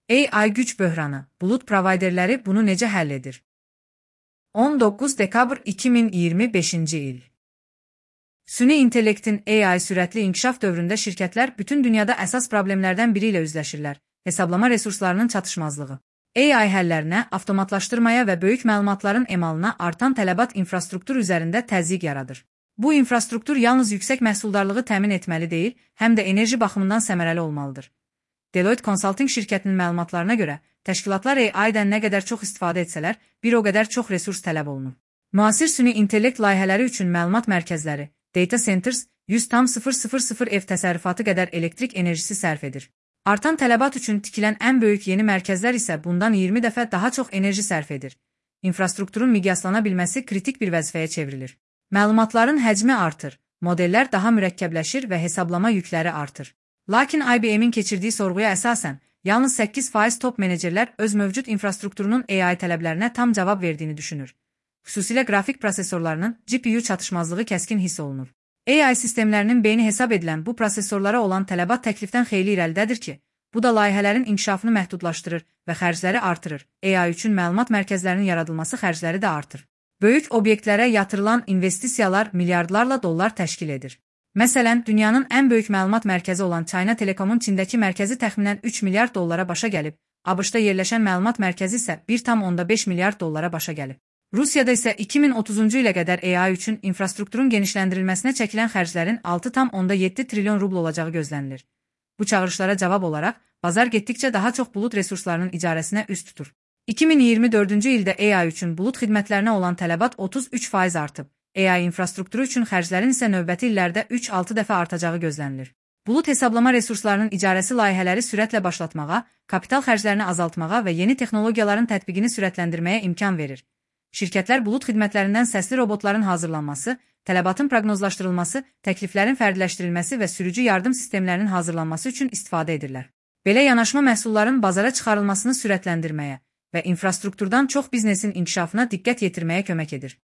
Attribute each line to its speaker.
Speaker 1: AI güc böhranı, bulut provayderləri bunu necə həll edir? 19 dekabr 2025-ci il. Süni intellektin AI sürətli inkişaf dövründə şirkətlər bütün dünyada əsas problemlərdən biri ilə üzləşirlər: hesablama resurslarının çatışmazlığı. AI həllərinə, avtomatlaşdırmaya və böyük məlumatların emalına artan tələbat infrastruktur üzərində təzyiq yaradır. Bu infrastruktur yalnız yüksək məhsuldarlığı təmin etməli deyil, həm də enerji baxımından səmərəli olmalıdır. Deloitte Consulting şirkətinin məlumatlarına görə, təşkilatlar AI-dən nə qədər çox istifadə etsələr, bir o qədər çox resurs tələb olunur. Müasir süni intellekt layihələri üçün məlumat mərkəzləri, data centers, 100,000 ev təsərrüfatı qədər elektrik enerjisi sərf edir. Artan tələbat üçün tikilən ən böyük yeni mərkəzlər isə bundan 20 dəfə daha çox enerji sərf edir. İnfrastrukturun miqyaslana bilməsi kritik bir vəzifəyə çevrilir. Məlumatların həcmi artır, modellər daha mürəkkəbləşir və hesablama yükləri artır. Lakin IBM-in keçirdiyi sorğuya əsasən, yalnız 8% top menecerlər öz mövcud infrastrukturunun AI tələblərinə tam cavab verdiyini düşünür. Xüsusilə qrafik prosesorlarının GPU çatışmazlığı kəskin hiss olunur. AI sistemlərinin beyni hesab edilən bu prosesorlara olan tələbat təklifdən xeyli irəlidədir ki, bu da layihələrin inkişafını məhdudlaşdırır və xərcləri artırır. AI üçün məlumat mərkəzlərinin yaradılması xərcləri də artır. Böyük obyektlərə yatırılan investisiyalar milyardlarla dollar təşkil edir. Məsələn, dünyanın ən böyük məlumat mərkəzi olan China Telecom'un Çindəki mərkəzi təxminən 3 milyard dollara başa gəlib, ABŞ-da yerləşən məlumat mərkəzi isə 1,5 milyard dollara başa gəlib. Rusiyada isə 2030-cu ilə qədər AI üçün infrastrukturun genişləndirilməsinə çəkilən xərclərin 6,7 trilyon rubl olacağı gözlənilir. Bu çağırışlara cavab olaraq, bazar getdikcə daha çox bulut resurslarının icarəsinə üst tutur. 2024-cü ildə AI üçün bulut xidmətlərinə olan tələbat 33% artıb. AI infrastrukturu üçün xərclərin isə növbəti illərdə 3-6 dəfə artacağı gözlənilir. Bulut hesablama resurslarının icarəsi layihələri sürətlə başlatmağa, kapital xərclərini azaltmağa və yeni texnologiyaların tətbiqini sürətləndirməyə imkan verir. Şirkətlər bulut xidmətlərindən səsli robotların hazırlanması, tələbatın proqnozlaşdırılması, təkliflərin fərdiləşdirilməsi və sürücü yardım sistemlərinin hazırlanması üçün istifadə edirlər. Belə yanaşma məhsulların bazara çıxarılmasını sürətləndirməyə və infrastrukturdan çox biznesin inkişafına diqqət yetirməyə kömək edir.